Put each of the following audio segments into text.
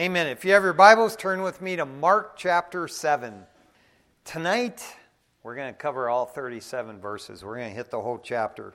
Amen. If you have your Bibles, turn with me to Mark chapter 7. Tonight, we're going to cover all 37 verses. We're going to hit the whole chapter.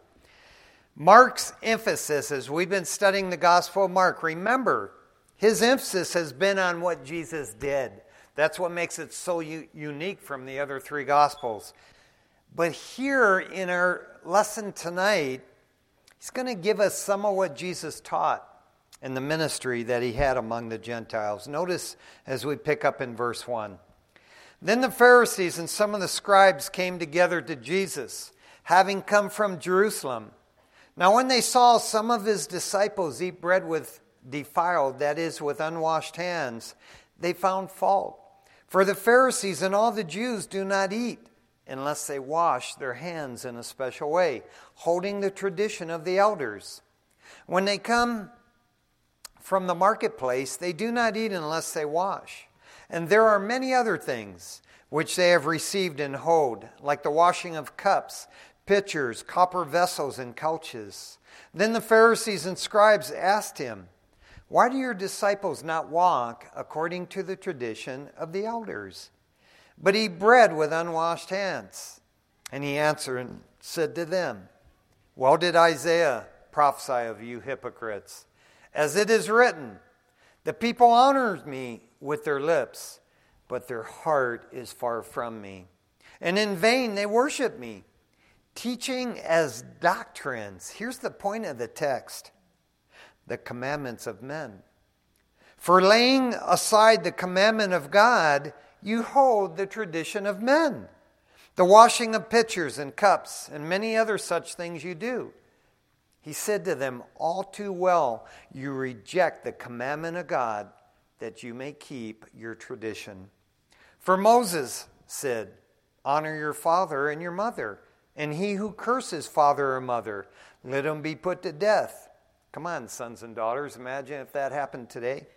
Mark's emphasis, as we've been studying the Gospel of Mark, remember, his emphasis has been on what Jesus did. That's what makes it so unique from the other three Gospels. But here in our lesson tonight, he's going to give us some of what Jesus taught in the ministry that he had among the Gentiles. Notice as we pick up in verse 1. Then the Pharisees and some of the scribes came together to Jesus, having come from Jerusalem. Now when they saw some of his disciples eat bread with defiled, that is, with unwashed hands, they found fault. For the Pharisees and all the Jews do not eat unless they wash their hands in a special way, holding the tradition of the elders. When they come from the marketplace, they do not eat unless they wash. And there are many other things which they have received and hold, like the washing of cups, pitchers, copper vessels, and couches. Then the Pharisees and scribes asked him, "Why do your disciples not walk according to the tradition of the elders, but eat bread with unwashed hands?" And he answered and said to them, "Well did Isaiah prophesy of you hypocrites, as it is written, the people honor me with their lips, but their heart is far from me. And in vain they worship me, teaching as doctrines," here's the point of the text, "the commandments of men. For laying aside the commandment of God, you hold the tradition of men. The washing of pitchers and cups and many other such things you do." He said to them, "All too well you reject the commandment of God, that you may keep your tradition. For Moses said, 'Honor your father and your mother, and he who curses father or mother, let him be put to death.'" Come on, sons and daughters, imagine if that happened today.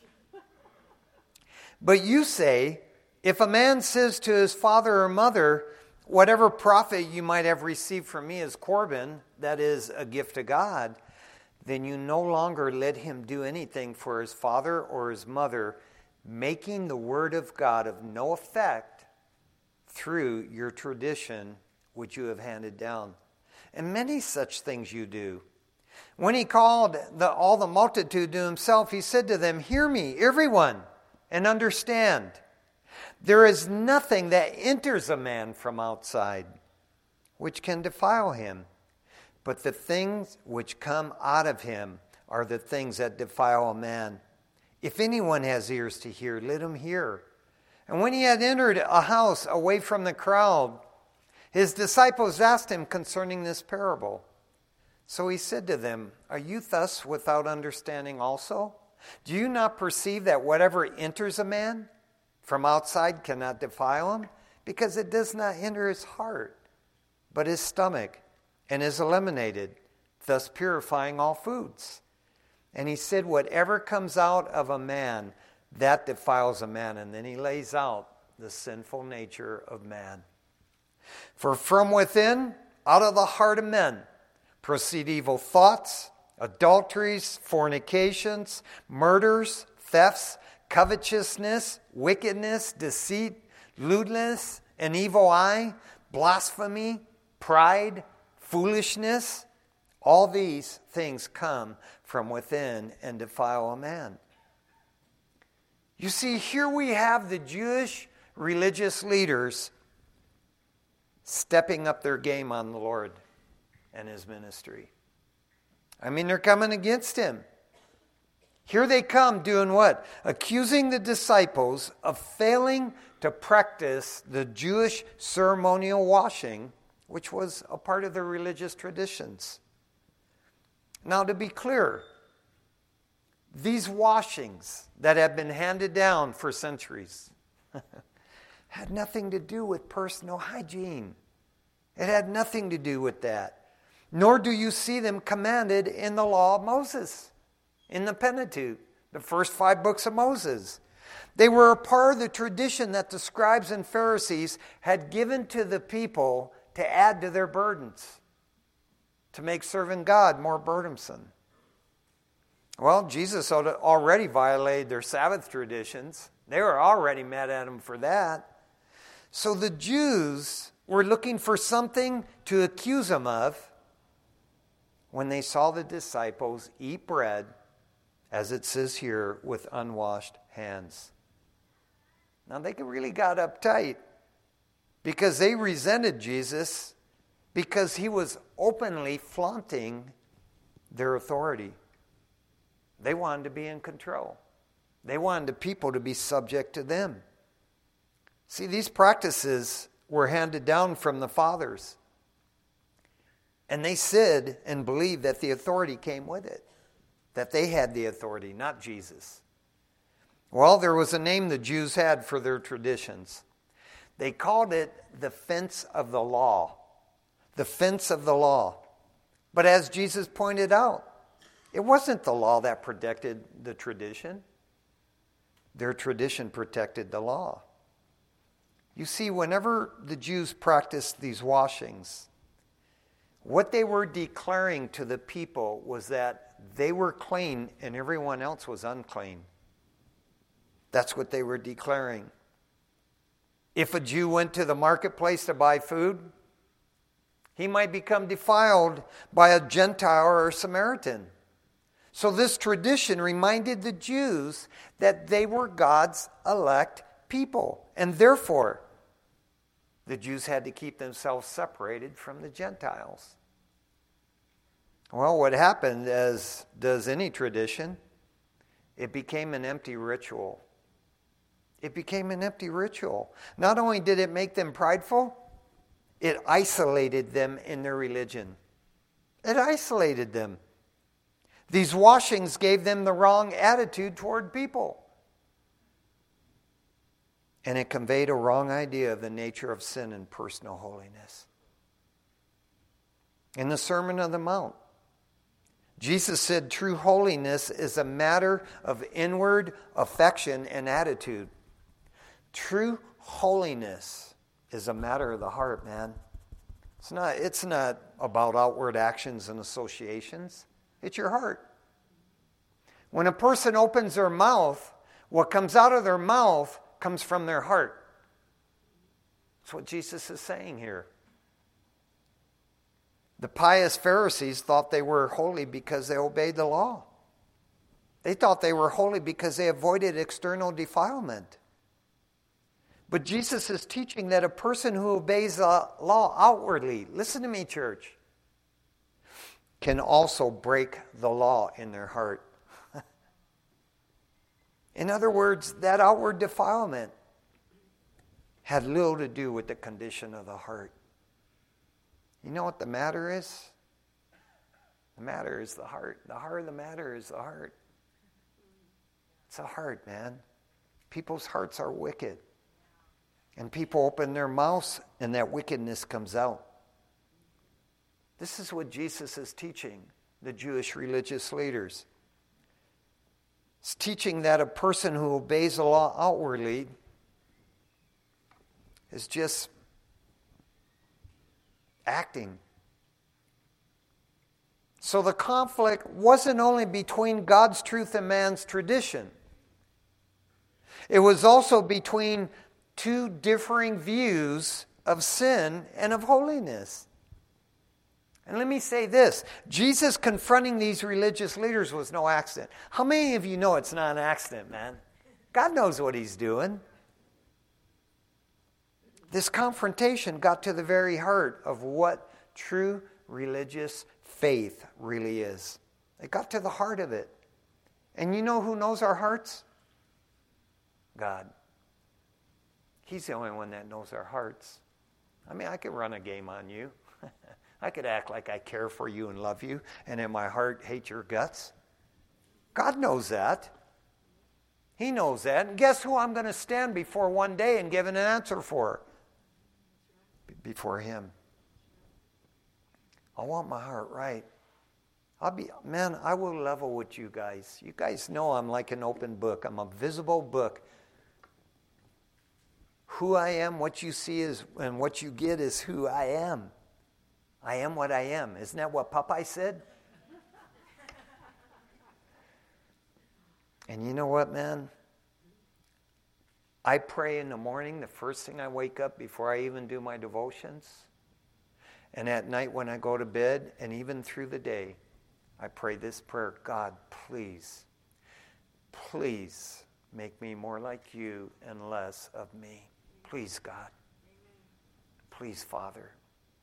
"But you say, if a man says to his father or mother, 'Whatever profit you might have received from me is Corban,' that is, a gift to God, then you no longer let him do anything for his father or his mother, making the word of God of no effect through your tradition which you have handed down. And many such things you do." When he called all the multitude to himself, he said to them, "Hear me, everyone, and understand. There is nothing that enters a man from outside which can defile him, but the things which come out of him are the things that defile a man. If anyone has ears to hear, let him hear." And when he had entered a house away from the crowd, his disciples asked him concerning this parable. So he said to them, "Are you thus without understanding also? Do you not perceive that whatever enters a man from outside cannot defile him, because it does not enter his heart, but his stomach, and is eliminated, thus purifying all foods? And he said, whatever comes out of a man, that defiles a man." And then he lays out the sinful nature of man. "For from within, out of the heart of men, proceed evil thoughts, adulteries, fornications, murders, thefts, covetousness, wickedness, deceit, lewdness, an evil eye, blasphemy, pride, foolishness. All these things come from within and defile a man." You see, here we have the Jewish religious leaders stepping up their game on the Lord and his ministry. I mean, they're coming against him. Here they come doing what? Accusing the disciples of failing to practice the Jewish ceremonial washing, which was a part of their religious traditions. Now, to be clear, these washings that have been handed down for centuries had nothing to do with personal hygiene. It had nothing to do with that. Nor do you see them commanded in the law of Moses, in the Pentateuch, the first 5 books of Moses. They were a part of the tradition that the scribes and Pharisees had given to the people to add to their burdens, to make serving God more burdensome. Well, Jesus had already violated their Sabbath traditions. They were already mad at him for that. So the Jews were looking for something to accuse him of when they saw the disciples eat bread, as it says here, with unwashed hands. Now they really got uptight because they resented Jesus because he was openly flaunting their authority. They wanted to be in control. They wanted the people to be subject to them. See, these practices were handed down from the fathers. And they said and believed that the authority came with it. That they had the authority, not Jesus. Well, there was a name the Jews had for their traditions. They called it the fence of the law. The fence of the law. But as Jesus pointed out, it wasn't the law that protected the tradition. Their tradition protected the law. You see, whenever the Jews practiced these washings, what they were declaring to the people was that they were clean and everyone else was unclean. That's what they were declaring. If a Jew went to the marketplace to buy food, he might become defiled by a Gentile or a Samaritan. So this tradition reminded the Jews that they were God's elect people. And therefore, the Jews had to keep themselves separated from the Gentiles. Well, what happened, as does any tradition, it became an empty ritual. It became an empty ritual. Not only did it make them prideful, it isolated them in their religion. It isolated them. These washings gave them the wrong attitude toward people. And it conveyed a wrong idea of the nature of sin and personal holiness. In the Sermon on the Mount, Jesus said true holiness is a matter of inward affection and attitude. True holiness is a matter of the heart, man. It's not about outward actions and associations. It's your heart. When a person opens their mouth, what comes out of their mouth comes from their heart. That's what Jesus is saying here. The pious Pharisees thought they were holy because they obeyed the law. They thought they were holy because they avoided external defilement. But Jesus is teaching that a person who obeys the law outwardly, listen to me, church, can also break the law in their heart. In other words, that outward defilement had little to do with the condition of the heart. You know what the matter is? The matter is the heart. The heart of the matter is the heart. It's a heart, man. People's hearts are wicked. And people open their mouths and that wickedness comes out. This is what Jesus is teaching the Jewish religious leaders. It's teaching that a person who obeys the law outwardly is just acting. So the conflict wasn't only between God's truth and man's tradition. It was also between two differing views of sin and of holiness. And let me say this, Jesus confronting these religious leaders was no accident. How many of you know it's not an accident, man? God knows what he's doing. This confrontation got to the very heart of what true religious faith really is. It got to the heart of it. And you know who knows our hearts? God. He's the only one that knows our hearts. I mean, I could run a game on you. I could act like I care for you and love you, and in my heart hate your guts. God knows that. He knows that. And guess who I'm going to stand before one day and give an answer for? Before him. I want my heart right. I will level with you guys. You guys know I'm like an open book. I'm a visible book. Who I am, what you see is, and what you get is who I am. I am what I am. Isn't that what Popeye said? And you know what, man? I pray in the morning, the first thing I wake up before I even do my devotions. And at night when I go to bed, and even through the day, I pray this prayer: God, please, please make me more like you and less of me. Please, God. Please, Father.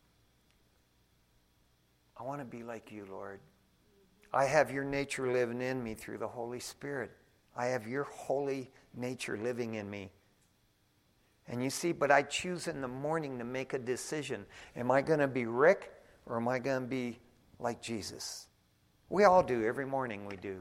I want to be like you, Lord. I have your nature living in me through the Holy Spirit. I have your holy nature living in me. And you see, but I choose in the morning to make a decision. Am I going to be Rick, or am I going to be like Jesus? We all do. Every morning we do.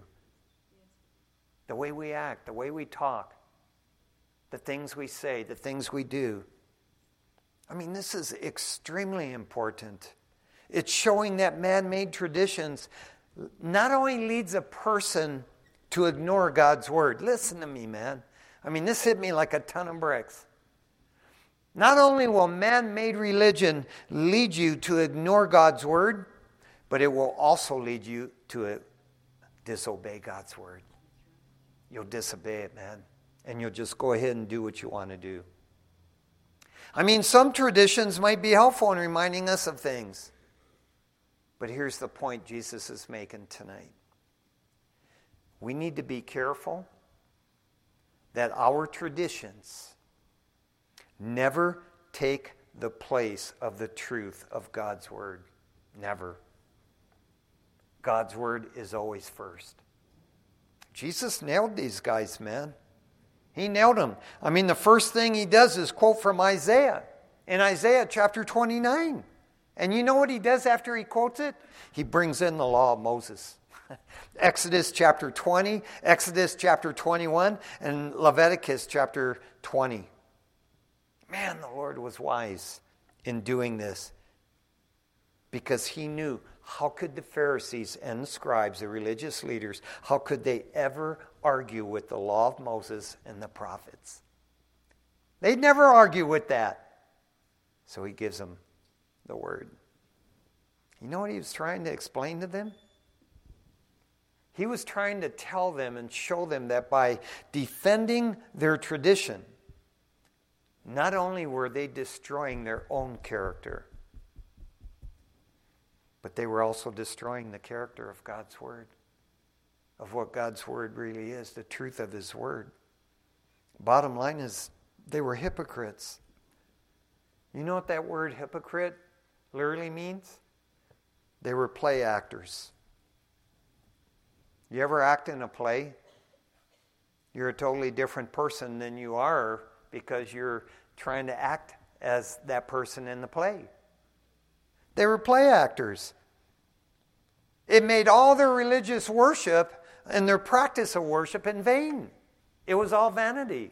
The way we act, the way we talk, the things we say, the things we do. I mean, this is extremely important. It's showing that man-made traditions not only leads a person to ignore God's word. Listen to me, man. I mean, this hit me like a ton of bricks. Not only will man-made religion lead you to ignore God's word, but it will also lead you to disobey God's word. You'll disobey it, man. And you'll just go ahead and do what you want to do. I mean, some traditions might be helpful in reminding us of things. But here's the point Jesus is making tonight. We need to be careful that our traditions never take the place of the truth of God's word. Never. God's word is always first. Jesus nailed these guys, man. He nailed them. I mean, the first thing he does is quote from Isaiah. In Isaiah chapter 29. And you know what he does after he quotes it? He brings in the law of Moses. Exodus chapter 20, Exodus chapter 21, and Leviticus chapter 20. Man, the Lord was wise in doing this, because he knew, how could the Pharisees and the scribes, the religious leaders, how could they ever argue with the law of Moses and the prophets? They'd never argue with that. So he gives them the word. You know what he was trying to explain to them? He was trying to tell them and show them that by defending their tradition, not only were they destroying their own character, but they were also destroying the character of God's word, of what God's word really is, the truth of his word. Bottom line is, they were hypocrites. You know what that word hypocrite literally means? They were play actors. You ever act in a play? You're a totally different person than you are because you're trying to act as that person in the play. They were play actors. It made all their religious worship and their practice of worship in vain. It was all vanity.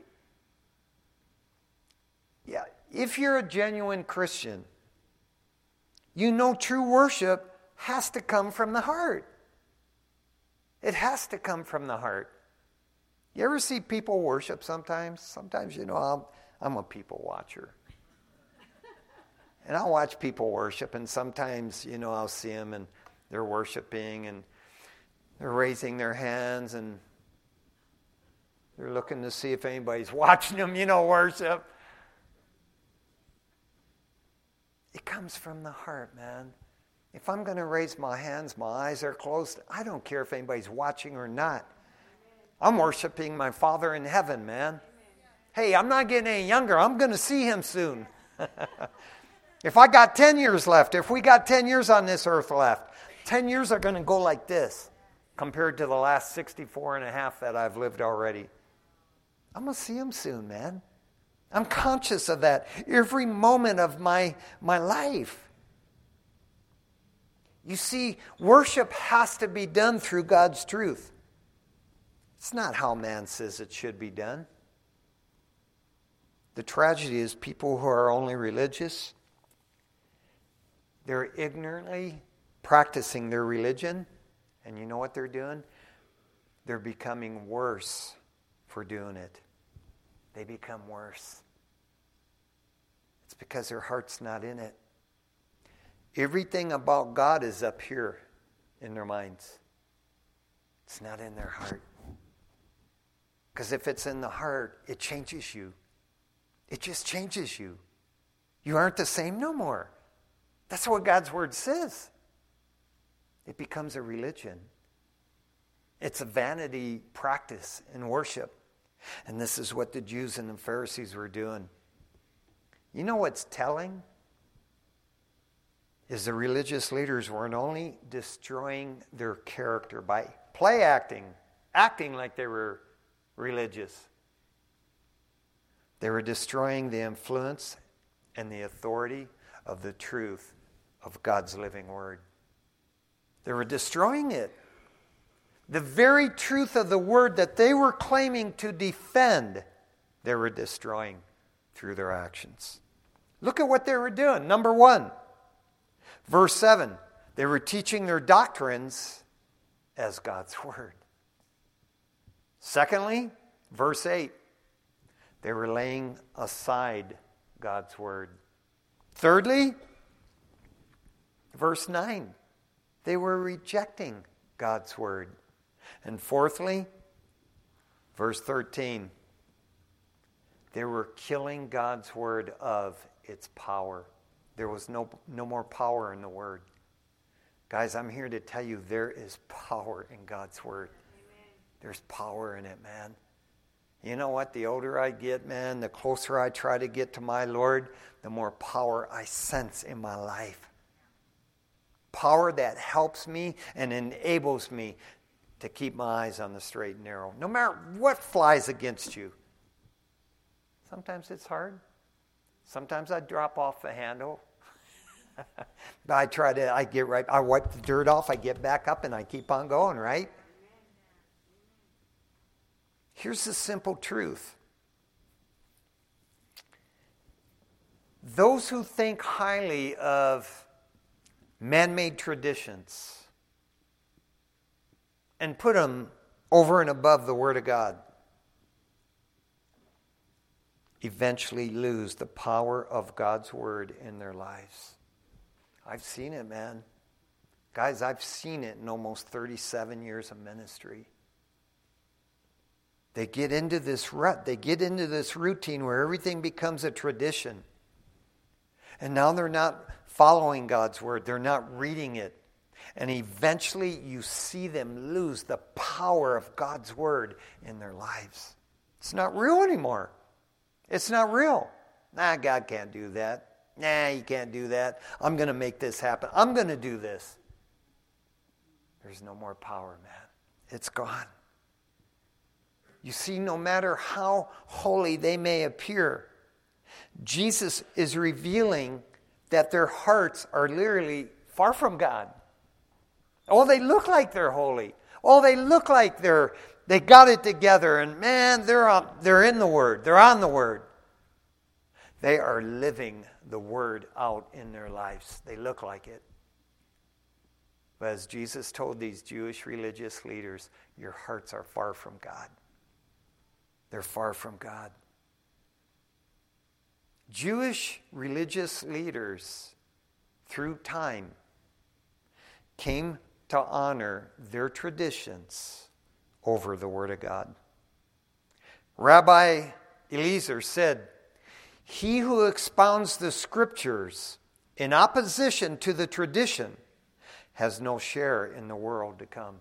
Yeah, if you're a genuine Christian, you know true worship has to come from the heart. It has to come from the heart. You ever see people worship sometimes? Sometimes, you know, I'm a people watcher. And I'll watch people worship, and sometimes, you know, I'll see them and they're worshiping and they're raising their hands and they're looking to see if anybody's watching them, you know, worship. It comes from the heart, man. If I'm going to raise my hands, my eyes are closed, I don't care if anybody's watching or not. I'm worshiping my Father in heaven, man. Hey, I'm not getting any younger. I'm going to see him soon. If I got 10 years left, if we got 10 years on this earth left, 10 years are going to go like this compared to the last 64 and a half that I've lived already. I'm going to see him soon, man. I'm conscious of that every moment of my life. You see, worship has to be done through God's truth. It's not how man says it should be done. The tragedy is people who are only religious, they're ignorantly practicing their religion, and you know what they're doing? They're becoming worse for doing it. They become worse. It's because their heart's not in it. Everything about God is up here in their minds. It's not in their heart. Because if it's in the heart, it changes you. It just changes you. You aren't the same no more. That's what God's word says. It becomes a religion. It's a vanity practice in worship. And this is what the Jews and the Pharisees were doing. You know what's telling? Is the religious leaders weren't only destroying their character by play acting like they were religious. They were destroying the influence and the authority of the truth of God's living word. They were destroying it. The very truth of the word that they were claiming to defend, they were destroying through their actions. Look at what they were doing. Number 1, verse 7. They were teaching their doctrines as God's word. Secondly, verse 8. They were laying aside God's word. Thirdly, verse 9. They were rejecting God's word. And fourthly, verse 13. They were killing God's word of its power. There was no more power in the word. Guys, I'm here to tell you there is power in God's word. Amen. There's power in it, man. You know what? The older I get, man, the closer I try to get to my Lord, the more power I sense in my life. Power that helps me and enables me to keep my eyes on the straight and narrow. No matter what flies against you. Sometimes it's hard. Sometimes I drop off the handle. I wipe the dirt off, I get back up, and I keep on going, right? Here's the simple truth. Those who think highly of man-made traditions and put them over and above the Word of God eventually lose the power of God's Word in their lives. I've seen it, man. Guys, I've seen it in almost 37 years of ministry. They get into this rut. They get into this routine where everything becomes a tradition. And now they're not following God's word. They're not reading it. And eventually you see them lose the power of God's word in their lives. It's not real anymore. It's not real. Nah, God can't do that. Nah, you can't do that. I'm going to make this happen. I'm going to do this. There's no more power, man. It's gone. You see, no matter how holy they may appear, Jesus is revealing that their hearts are literally far from God. Oh, they look like they're holy. Oh, they look like they got it together. And man, they're in the Word. They're on the Word. They are living the Word out in their lives. They look like it. But as Jesus told these Jewish religious leaders, your hearts are far from God. They're far from God. Jewish religious leaders, through time, came to honor their traditions over the Word of God. Rabbi Eliezer said, "He who expounds the Scriptures in opposition to the tradition has no share in the world to come."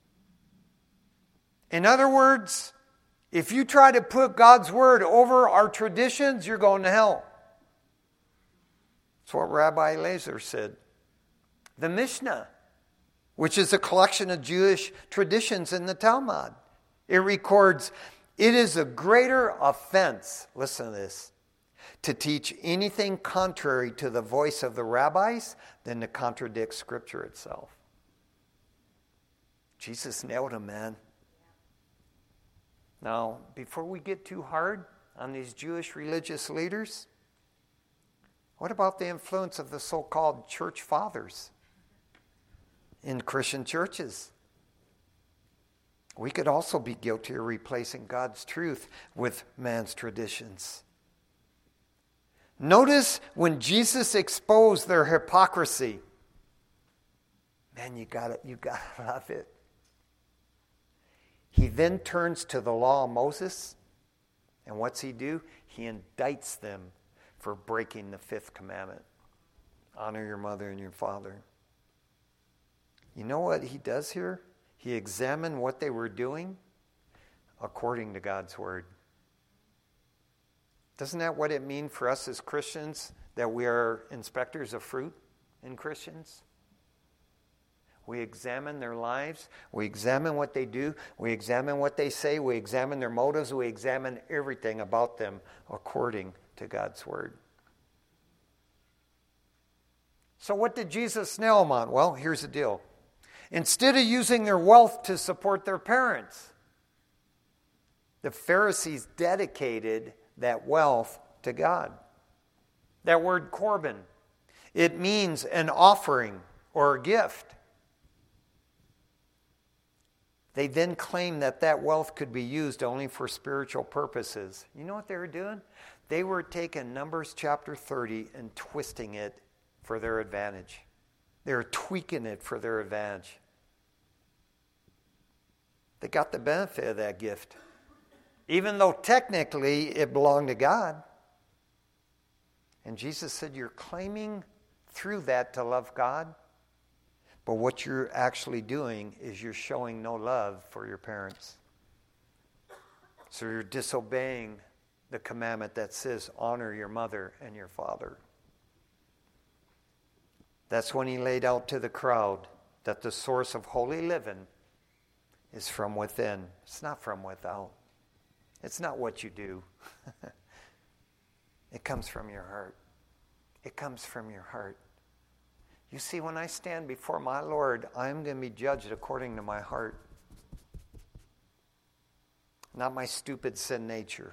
In other words, if you try to put God's word over our traditions, you're going to hell. That's what Rabbi Eliezer said. The Mishnah, which is a collection of Jewish traditions in the Talmud, it records, "It is a greater offense," listen to this, "to teach anything contrary to the voice of the rabbis than to contradict Scripture itself." Jesus nailed him, man. Now, before we get too hard on these Jewish religious leaders, what about the influence of the so-called church fathers in Christian churches? We could also be guilty of replacing God's truth with man's traditions. Notice when Jesus exposed their hypocrisy. Man, you got to love it. He then turns to the law of Moses, and what's he do? He indicts them for breaking the fifth commandment. Honor your mother and your father. You know what he does here? He examined what they were doing according to God's word. Doesn't that what it mean for us as Christians, that we are inspectors of fruit in Christians? We examine their lives. We examine what they do. We examine what they say. We examine their motives. We examine everything about them according to God's word. So what did Jesus nail them on? Well, here's the deal. Instead of using their wealth to support their parents, the Pharisees dedicated that wealth to God. That word korban, it means an offering or a gift. They then claimed that that wealth could be used only for spiritual purposes. You know what they were doing? They were taking Numbers chapter 30 and twisting it for their advantage. They were tweaking it for their advantage. They got the benefit of that gift, even though technically it belonged to God. And Jesus said, you're claiming through that to love God, but what you're actually doing is you're showing no love for your parents. So you're disobeying the commandment that says, honor your mother and your father. That's when he laid out to the crowd that the source of holy living is from within. It's not from without. It's not what you do. It comes from your heart. It comes from your heart. You see, when I stand before my Lord, I'm going to be judged according to my heart. Not my stupid sin nature.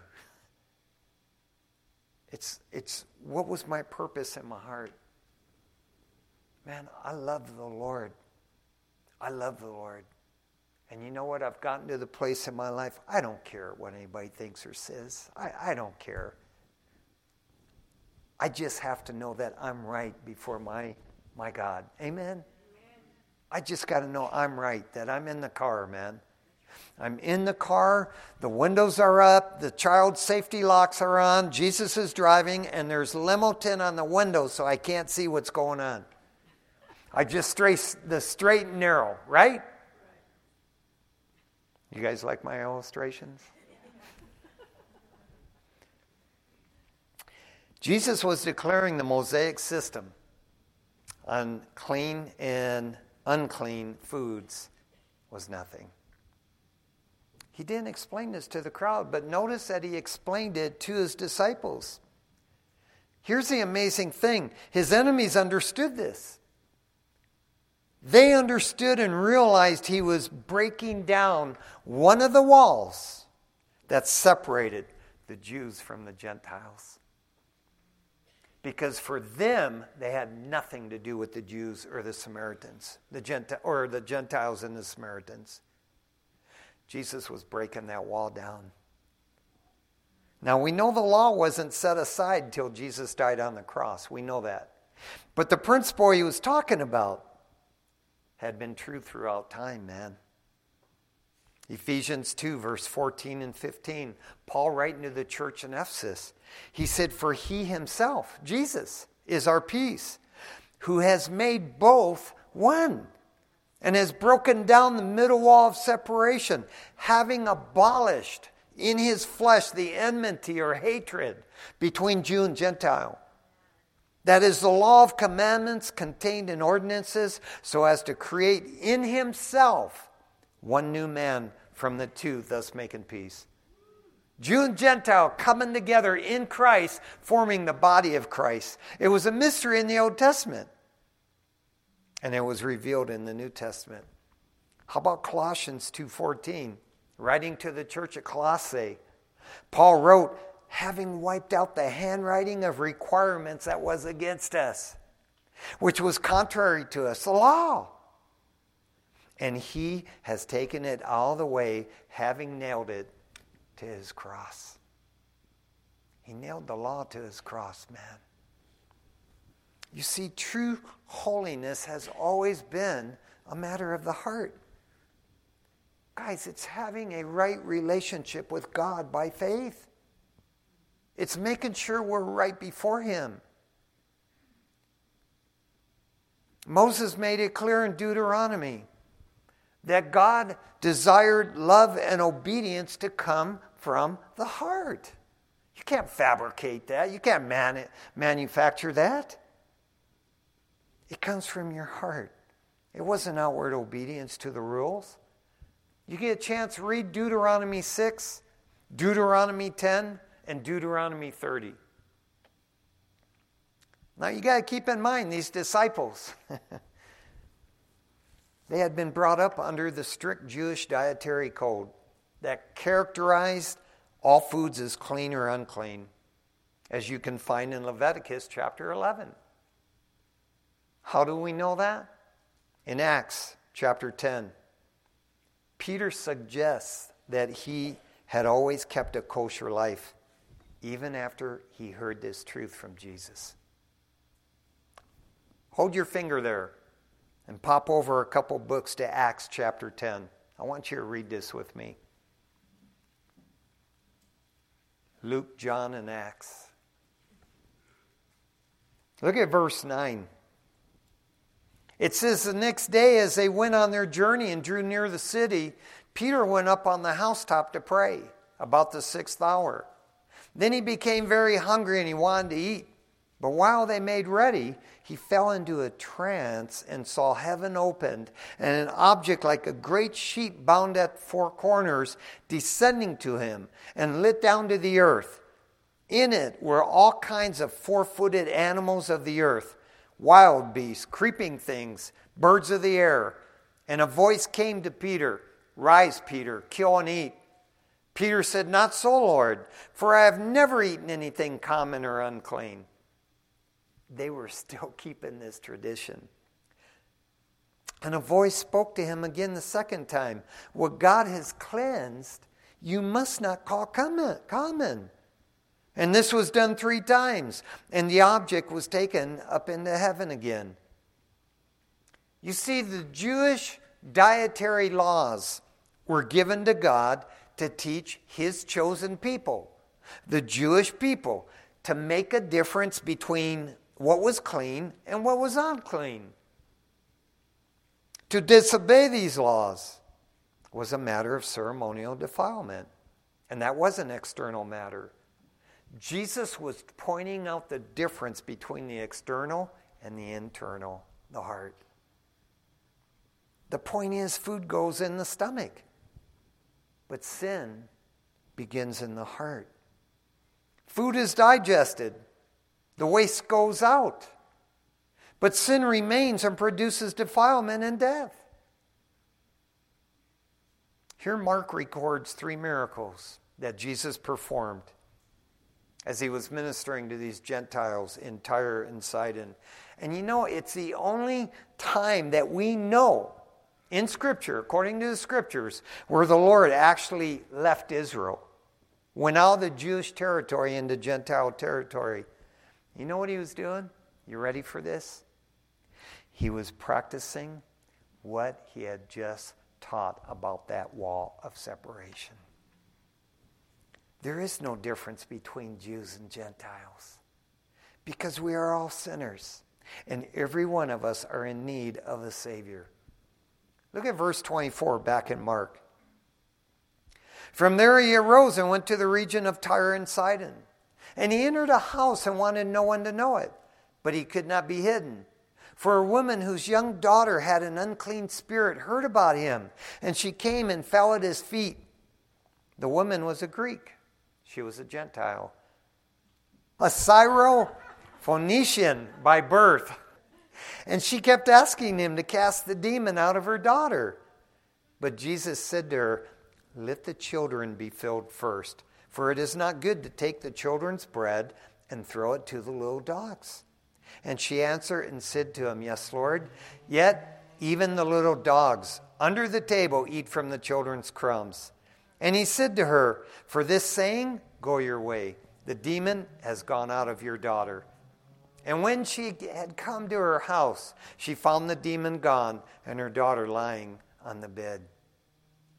It's what was my purpose in my heart? Man, I love the Lord. I love the Lord. And you know what? I've gotten to the place in my life, I don't care what anybody thinks or says. I don't care. I just have to know that I'm right before my God. Amen? I just got to know I'm right, that I'm in the car, man. I'm in the car, the windows are up, the child safety locks are on, Jesus is driving, and there's limo tint on the window so I can't see what's going on. I just trace the straight and narrow, right? You guys like my illustrations? Jesus was declaring the Mosaic system on clean and unclean foods was nothing. He didn't explain this to the crowd, but notice that he explained it to his disciples. Here's the amazing thing. His enemies understood this. They understood and realized he was breaking down one of the walls that separated the Jews from the Gentiles. Because for them, they had nothing to do with the Jews or the Samaritans, the Gentiles and the Samaritans. Jesus was breaking that wall down. Now, we know the law wasn't set aside until Jesus died on the cross. We know that. But the principle he was talking about had been true throughout time, man. Ephesians 2, verse 14 and 15. Paul writing to the church in Ephesus. He said, for he himself, Jesus, is our peace, who has made both one, and has broken down the middle wall of separation, having abolished in his flesh the enmity or hatred between Jew and Gentile. That is the law of commandments contained in ordinances, so as to create in himself one new man from the two, thus making peace. Jew and Gentile coming together in Christ, forming the body of Christ. It was a mystery in the Old Testament, and it was revealed in the New Testament. How about Colossians 2:14? Writing to the church at Colossae, Paul wrote, having wiped out the handwriting of requirements that was against us, which was contrary to us, the law. And he has taken it all the way, having nailed it to his cross. He nailed the law to his cross, man. You see, true holiness has always been a matter of the heart. Guys, it's having a right relationship with God by faith. It's making sure we're right before Him. Moses made it clear in Deuteronomy that God desired love and obedience to come from the heart. You can't fabricate that. You can't manufacture that. It comes from your heart. It wasn't outward obedience to the rules. You get a chance, read Deuteronomy 6, Deuteronomy 10, and Deuteronomy 30. Now you got to keep in mind these disciples. They had been brought up under the strict Jewish dietary code that characterized all foods as clean or unclean, as you can find in Leviticus chapter 11. How do we know that? In Acts chapter 10, Peter suggests that he had always kept a kosher life, even after he heard this truth from Jesus. Hold your finger there and pop over a couple books to Acts chapter 10. I want you to read this with me. Luke, John, and Acts. Look at verse 9. It says, the next day as they went on their journey and drew near the city, Peter went up on the housetop to pray about the 6th hour. Then he became very hungry and he wanted to eat. But while they made ready, he fell into a trance and saw heaven opened and an object like a great sheet bound at 4 corners descending to him and lit down to the earth. In it were all kinds of 4-footed animals of the earth, wild beasts, creeping things, birds of the air. And a voice came to Peter, "Rise, Peter, kill and eat." Peter said, "Not so, Lord, for I have never eaten anything common or unclean." They were still keeping this tradition. And a voice spoke to him again the second time. "What God has cleansed, you must not call common." And this was done 3 times, and the object was taken up into heaven again. You see, the Jewish dietary laws were given to God to teach His chosen people, the Jewish people, to make a difference between what was clean and what was unclean. To disobey these laws was a matter of ceremonial defilement, and that was an external matter. Jesus was pointing out the difference between the external and the internal, the heart. The point is, food goes in the stomach, but sin begins in the heart. Food is digested. The waste goes out. But sin remains and produces defilement and death. Here Mark records 3 miracles that Jesus performed as he was ministering to these Gentiles in Tyre and Sidon. And you know, it's the only time that we know in Scripture, according to the Scriptures, where the Lord actually left Israel, went out of the Jewish territory into Gentile territory. You know what he was doing? You ready for this? He was practicing what he had just taught about that wall of separation. There is no difference between Jews and Gentiles because we are all sinners and every one of us are in need of a Savior. Look at verse 24 back in Mark. From there he arose and went to the region of Tyre and Sidon. And he entered a house and wanted no one to know it, but he could not be hidden. For a woman whose young daughter had an unclean spirit heard about him, and she came and fell at his feet. The woman was a Greek. She was a Gentile. A Syro-Phoenician by birth. And she kept asking him to cast the demon out of her daughter. But Jesus said to her, "Let the children be filled first. For it is not good to take the children's bread and throw it to the little dogs." And she answered and said to him, "Yes, Lord, yet even the little dogs under the table eat from the children's crumbs." And he said to her, "For this saying, go your way. The demon has gone out of your daughter." And when she had come to her house, she found the demon gone and her daughter lying on the bed.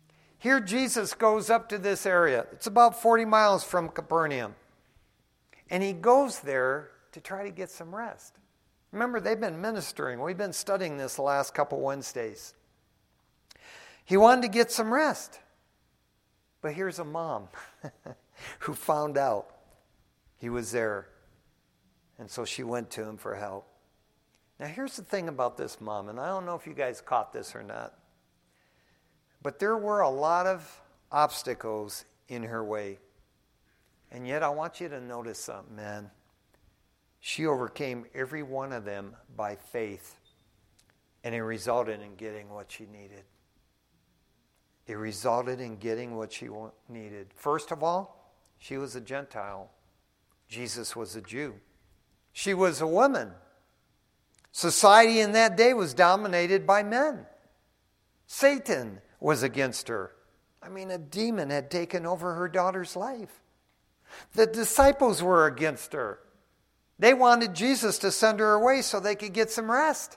Here Jesus goes up to this area. It's about 40 miles from Capernaum. And he goes there to try to get some rest. Remember, they've been ministering. We've been studying this the last couple Wednesdays. He wanted to get some rest. But here's a mom who found out he was there. And so she went to him for help. Now here's the thing about this mom, and I don't know if you guys caught this or not. But there were a lot of obstacles in her way. And yet I want you to notice something, man. She overcame every one of them by faith. And it resulted in getting what she needed. It resulted in getting what she needed. First of all, she was a Gentile. Jesus was a Jew. She was a woman. Society in that day was dominated by men. Satan was against her. I mean, a demon had taken over her daughter's life. The disciples were against her. They wanted Jesus to send her away so they could get some rest.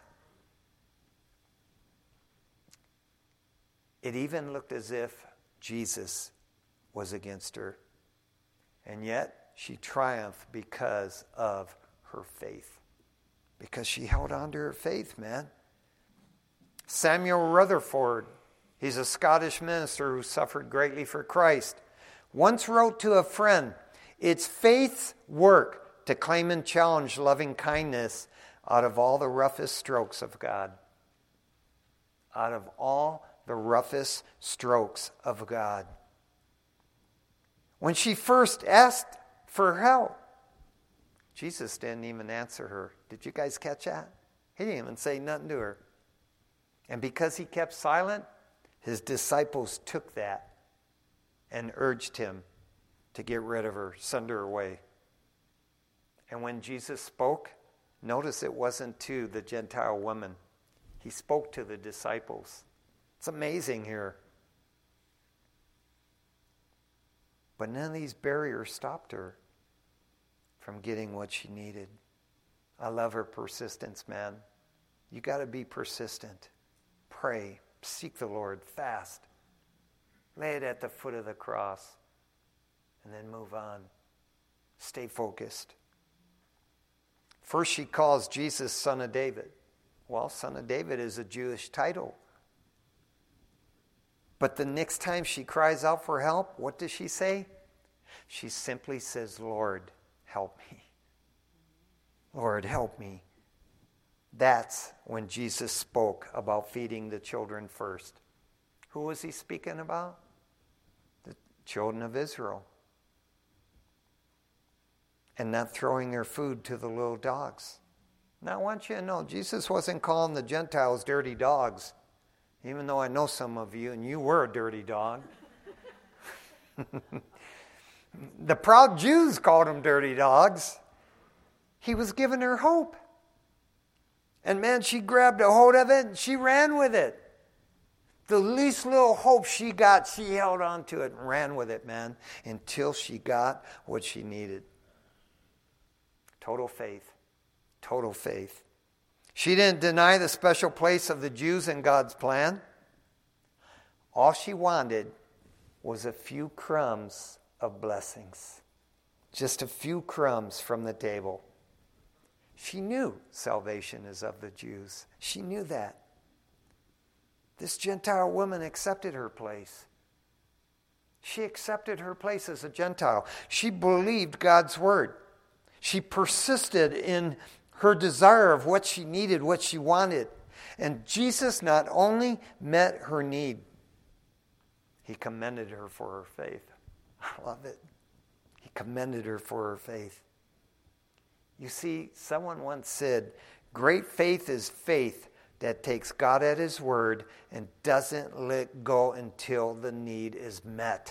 It even looked as if Jesus was against her. And yet, she triumphed because of her faith. Because she held on to her faith, man. Samuel Rutherford, he's a Scottish minister who suffered greatly for Christ, once wrote to a friend, "It's faith's work to claim and challenge loving kindness out of all the roughest strokes of God." Out of all the roughest strokes of God. When she first asked for help, Jesus didn't even answer her. Did you guys catch that? He didn't even say nothing to her. And because he kept silent, his disciples took that and urged him to get rid of her, send her away. And when Jesus spoke, notice it wasn't to the Gentile woman. He spoke to the disciples. It's amazing here. But none of these barriers stopped her from getting what she needed. I love her persistence, man. You got to be persistent. Pray. Seek the Lord. Fast. Lay it at the foot of the cross. And then move on. Stay focused. First, she calls Jesus Son of David. Well, Son of David is a Jewish title. But the next time she cries out for help, what does she say? She simply says, Lord, help me. Lord, help me. That's when Jesus spoke about feeding the children first. Who was he speaking about? The children of Israel. And not throwing their food to the little dogs. Now I want you to know, Jesus wasn't calling the Gentiles dirty dogs. Even though I know some of you, and you were a dirty dog. The proud Jews called them dirty dogs. He was giving her hope. And man, she grabbed a hold of it and she ran with it. The least little hope she got, she held on to it and ran with it, man, until she got what she needed. Total faith. Total faith. She didn't deny the special place of the Jews in God's plan. All she wanted was a few crumbs of blessings. Just a few crumbs from the table. She knew salvation is of the Jews. She knew that. This Gentile woman accepted her place. She accepted her place as a Gentile. She believed God's word. She persisted in her desire of what she needed, what she wanted. And Jesus not only met her need, he commended her for her faith. I love it. He commended her for her faith. You see, someone once said, great faith is faith that takes God at his word and doesn't let go until the need is met.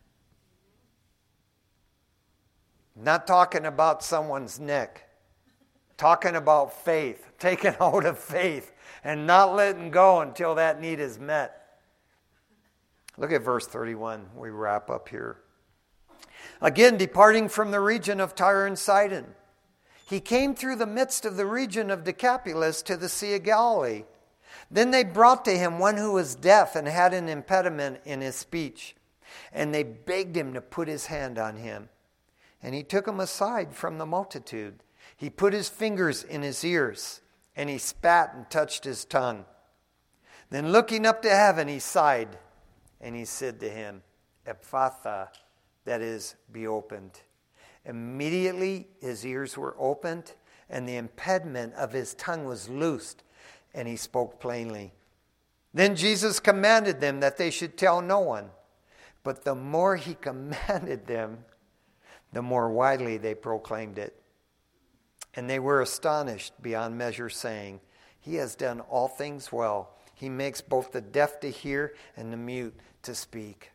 Not talking about someone's neck. Talking about faith. Taking hold of faith and not letting go until that need is met. Look at verse 31. We wrap up here. Again, departing from the region of Tyre and Sidon, he came through the midst of the region of Decapolis to the Sea of Galilee. Then they brought to him one who was deaf and had an impediment in his speech. And they begged him to put his hand on him. And he took him aside from the multitude. He put his fingers in his ears, and he spat and touched his tongue. Then looking up to heaven, he sighed, and he said to him, Ephphatha, that is, be opened. Immediately his ears were opened, and the impediment of his tongue was loosed, and he spoke plainly. Then Jesus commanded them that they should tell no one. But the more he commanded them, the more widely they proclaimed it. And they were astonished beyond measure, saying, He has done all things well. He makes both the deaf to hear and the mute to speak.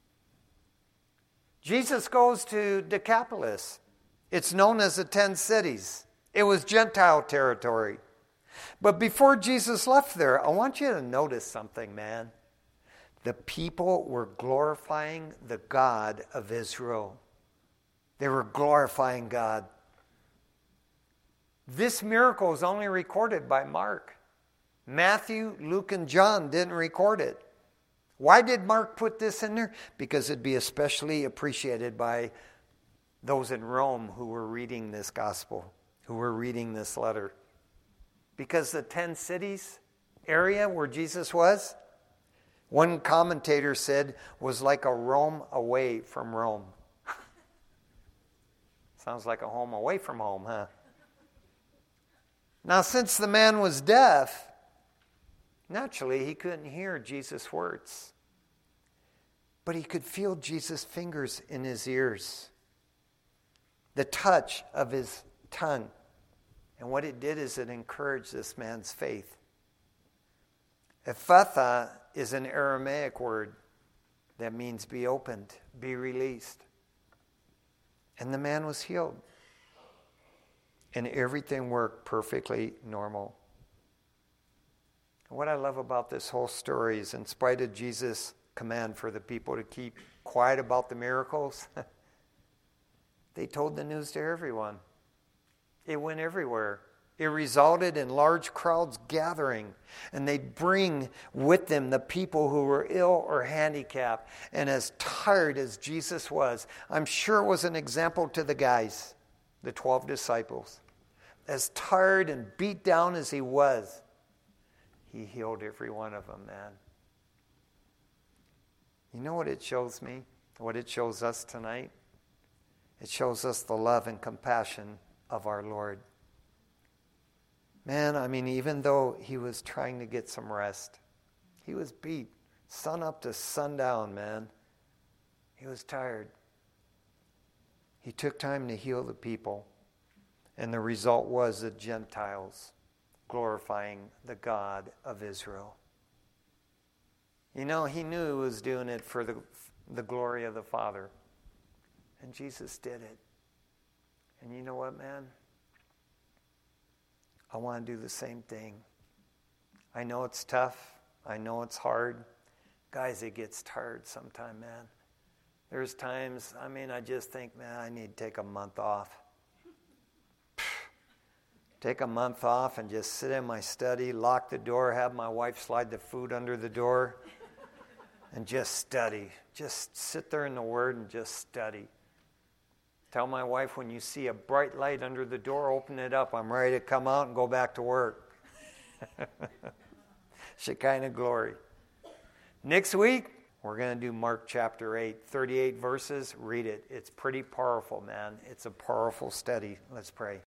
Jesus goes to Decapolis. It's known as the 10 cities. It was Gentile territory. But before Jesus left there, I want you to notice something, man. The people were glorifying the God of Israel. They were glorifying God. This miracle is only recorded by Mark. Matthew, Luke, and John didn't record it. Why did Mark put this in there? Because it'd be especially appreciated by those in Rome who were reading this gospel, who were reading this letter. Because the 10 cities area where Jesus was, one commentator said, was like a Rome away from Rome. Sounds like a home away from home, huh? Now, since the man was deaf, naturally he couldn't hear Jesus' words. But he could feel Jesus' fingers in his ears, the touch of his tongue. And what it did is it encouraged this man's faith. Ephphatha is an Aramaic word that means be opened, be released. And the man was healed. And everything worked perfectly normal. And what I love about this whole story is, in spite of Jesus' command for the people to keep quiet about the miracles, they told the news to everyone. It went everywhere. It resulted in large crowds gathering, and they'd bring with them the people who were ill or handicapped. And as tired as Jesus was, I'm sure it was an example to the guys, the 12 disciples. As tired and beat down as he was, he healed every one of them, man. You know what it shows me? What it shows us tonight? It shows us the love and compassion of our Lord. Man, I mean, even though he was trying to get some rest, he was beat sun up to sundown, man. He was tired. He took time to heal the people. And the result was the Gentiles glorifying the God of Israel. You know, he knew he was doing it for the glory of the Father. And Jesus did it. And you know what, man? I want to do the same thing. I know it's tough. I know it's hard. Guys, it gets tired sometime, man. There's times, I just think, man, I need to take a month off. Take a month off and just sit in my study, lock the door, have my wife slide the food under the door, and just study. Just sit there in the Word and just study. Tell my wife, when you see a bright light under the door, open it up. I'm ready to come out and go back to work. Shekinah glory. Next week, we're going to do Mark chapter 8, 38 verses. Read it. It's pretty powerful, man. It's a powerful study. Let's pray.